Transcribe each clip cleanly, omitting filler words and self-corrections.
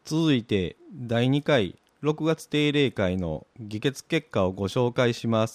続いて第2回6月定例会の議決結果をご紹介します。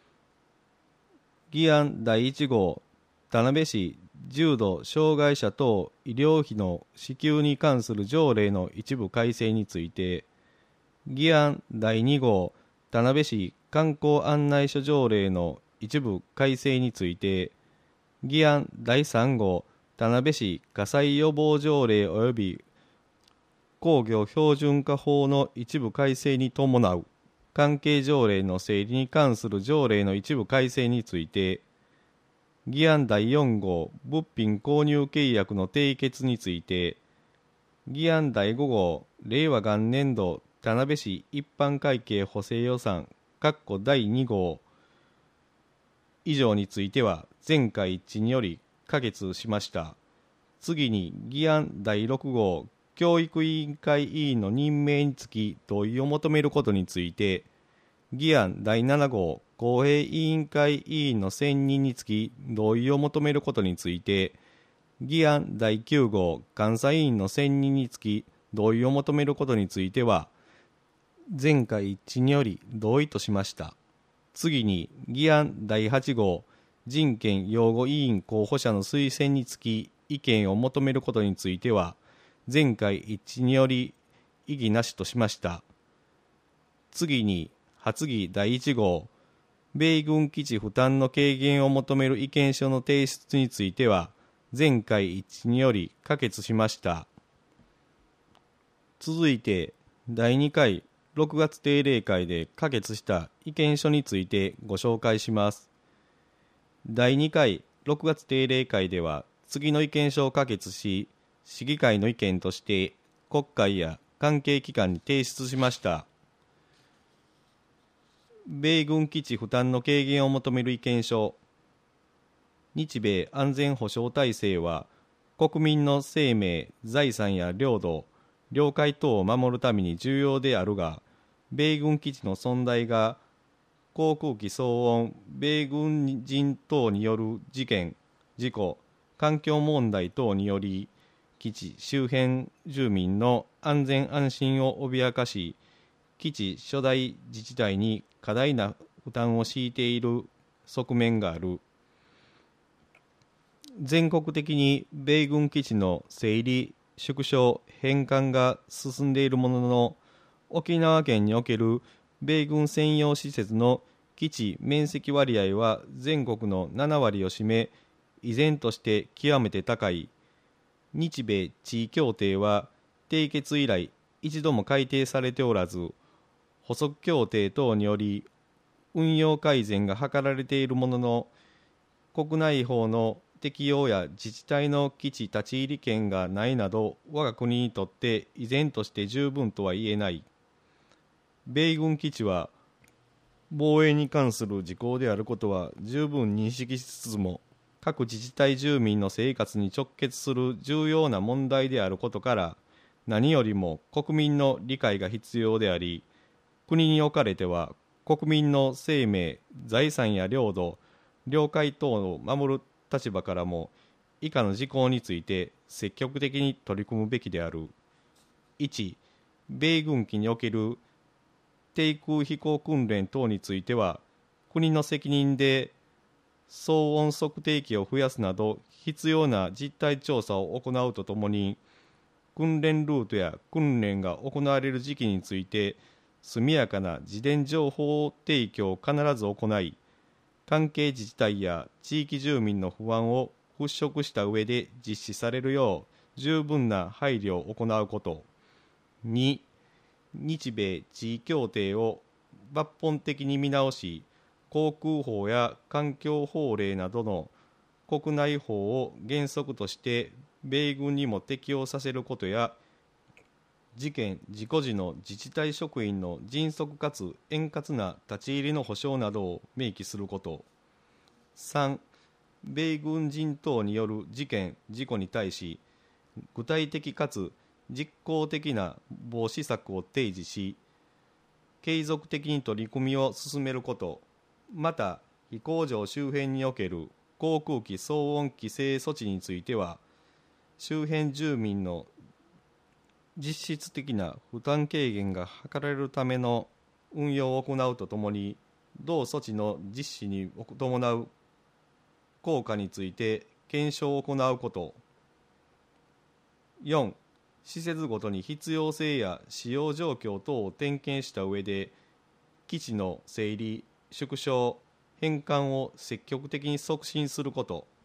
議案第1号、田辺市重度障害者等医療費の支給に関する条例の一部改正について、議案第2号、田辺市観光案内所条例の一部改正について、議案第3号、田辺市火災予防条例及び工業標準化法の一部改正に伴う関係条例の整理に関する条例の一部改正について、議案第4号、物品購入契約の締結について、議案第5号、令和元年度田辺市一般会計補正予算第2号以上については全会一致により可決しました。次に議案第6号、教育委員会委員の任命につき同意を求めることについて、議案第7号、公平委員会委員の選任につき同意を求めることについて、議案第9号、監査委員の選任につき同意を求めることについては、全会一致により同意としました。次に議案第8号、人権擁護委員候補者の推薦につき意見を求めることについては、全会一致により異議なしとしました。次に発議第1号、米軍基地負担の軽減を求める意見書の提出については、全会一致により可決しました。続いて第2回6月定例会で可決した意見書についてご紹介します。第2回6月定例会では次の意見書を可決し、市議会の意見として国会や関係機関に提出しました。米軍基地負担の軽減を求める意見書。日米安全保障体制は国民の生命、財産や領土、領海等を守るために重要であるが、米軍基地の存在が航空機騒音、米軍人等による事件、事故、環境問題等により基地周辺住民の安全安心を脅かし、基地所在自治体に過大な負担を強いている側面がある。全国的に米軍基地の整理、縮小、返還が進んでいるものの、沖縄県における米軍専用施設の基地面積割合は全国の7割を占め、依然として極めて高い。日米地位協定は締結以来一度も改定されておらず、補足協定等により運用改善が図られているものの、国内法の適用や自治体の基地立ち入り権がないなど、我が国にとって依然として十分とは言えない。米軍基地は防衛に関する事項であることは十分認識しつつも、各自治体住民の生活に直結する重要な問題であることから、何よりも国民の理解が必要であり、国におかれては国民の生命、財産や領土、領海等を守る立場からも以下の事項について積極的に取り組むべきである。1、米軍機における低空飛行訓練等については、国の責任で騒音測定器を増やすなど必要な実態調査を行うとともに、訓練ルートや訓練が行われる時期について速やかな事前情報提供を必ず行い、関係自治体や地域住民の不安を払拭した上で実施されるよう十分な配慮を行うこと。2、日米地位協定を抜本的に見直し、航空法や環境法令などの国内法を原則として米軍にも適用させることや、事件・事故時の自治体職員の迅速かつ円滑な立ち入りの保障などを明記すること。3、米軍人等による事件・事故に対し、具体的かつ実効的な防止策を提示し、継続的に取り組みを進めること。また、飛行場周辺における航空機騒音規制措置については、周辺住民の実質的な負担軽減が図られるための運用を行うとともに、同措置の実施に伴う効果について検証を行うこと。4、施設ごとに必要性や使用状況等を点検した上で、基地の整理、縮小、返還を積極的に促進すること。